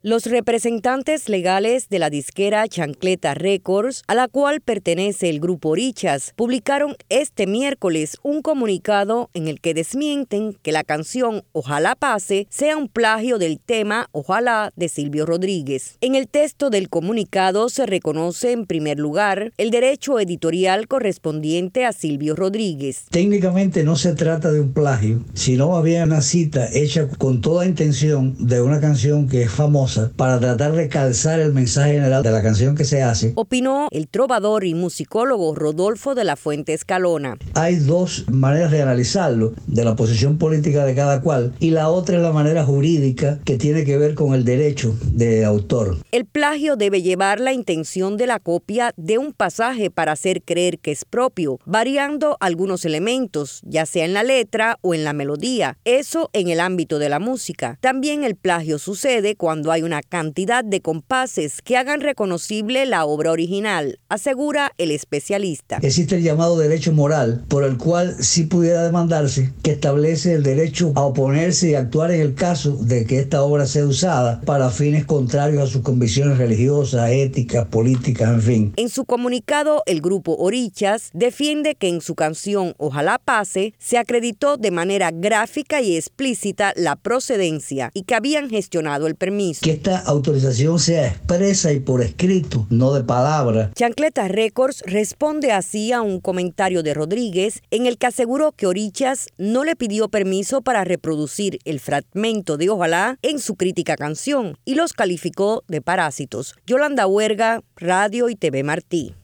Los representantes legales de la disquera Chancleta Records, a la cual pertenece el grupo Orichas, publicaron este miércoles un comunicado en el que desmienten que la canción Ojalá Pase sea un plagio del tema Ojalá de Silvio Rodríguez. En el texto del comunicado se reconoce en primer lugar el derecho editorial correspondiente a Silvio Rodríguez. Técnicamente no se trata de un plagio, sino había una cita hecha con toda intención de una canción que es famosa para tratar de calzar el mensaje general de la canción que se hace. Opinó el trovador y musicólogo Rodolfo de la Fuente Escalona. Hay dos maneras de analizarlo, de la posición política de cada cual, y la otra es la manera jurídica que tiene que ver con el derecho de autor. El plagio debe llevar la intención de la copia de un pasaje para hacer creer que es propio, variando algunos elementos, ya sea en la letra o en la melodía. Eso en el ámbito de la música. También el plagio sucede cuando hay una cantidad de compases que hagan reconocible la obra original, asegura el especialista. Existe el llamado derecho moral, por el cual sí pudiera demandarse, que establece el derecho a oponerse y actuar en el caso de que esta obra sea usada para fines contrarios a sus convicciones religiosas, éticas, políticas, en fin. En su comunicado, el grupo Orichas defiende que en su canción Ojalá Pase se acreditó de manera gráfica y explícita la procedencia y que habían gestionado el permiso. Que esta autorización sea expresa y por escrito, no de palabra. Chancleta Records responde así a un comentario de Rodríguez en el que aseguró que Orichas no le pidió permiso para reproducir el fragmento de Ojalá en su crítica canción y los calificó de parásitos. Yolanda Huerga, Radio y TV Martí.